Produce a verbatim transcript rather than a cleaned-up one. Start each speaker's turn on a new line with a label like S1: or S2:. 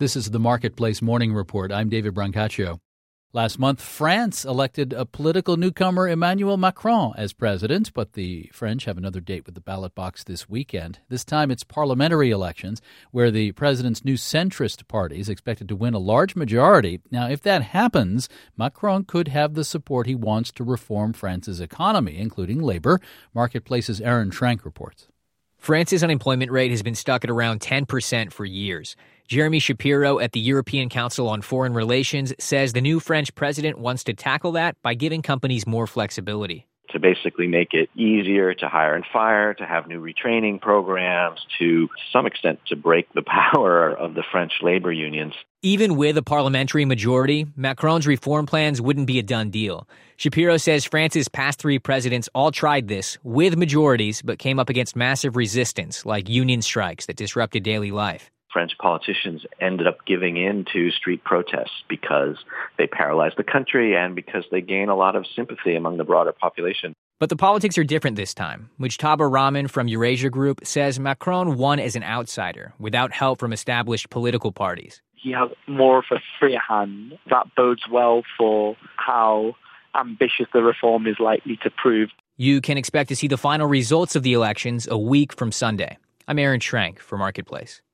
S1: This is the Marketplace Morning Report. I'm David Brancaccio. Last month, France elected a political newcomer, Emmanuel Macron, as president, but the French have another date with the ballot box this weekend. This time it's parliamentary elections, where the president's new centrist party is expected to win a large majority. Now, if that happens, Macron could have the support he wants to reform France's economy, including labor. Marketplace's Aaron Schrank reports.
S2: France's unemployment rate has been stuck at around ten percent for years. Jeremy Shapiro at the European Council on Foreign Relations says the new French president wants to tackle that by giving companies more flexibility.
S3: To basically make it easier to hire and fire, to have new retraining programs, to some extent to break the power of the French labor unions.
S2: Even with a parliamentary majority, Macron's reform plans wouldn't be a done deal. Shapiro says France's past three presidents all tried this with majorities, but came up against massive resistance, like union strikes that disrupted daily life.
S3: French politicians ended up giving in to street protests because they paralyzed the country and because they gain a lot of sympathy among the broader population.
S2: But the politics are different this time. Mujtaba Rahman from Eurasia Group says Macron won as an outsider without help from established political parties.
S4: He has more of a free hand. That bodes well for how ambitious the reform is likely to prove.
S2: You can expect to see the final results of the elections a week from Sunday. I'm Aaron Schrank for Marketplace.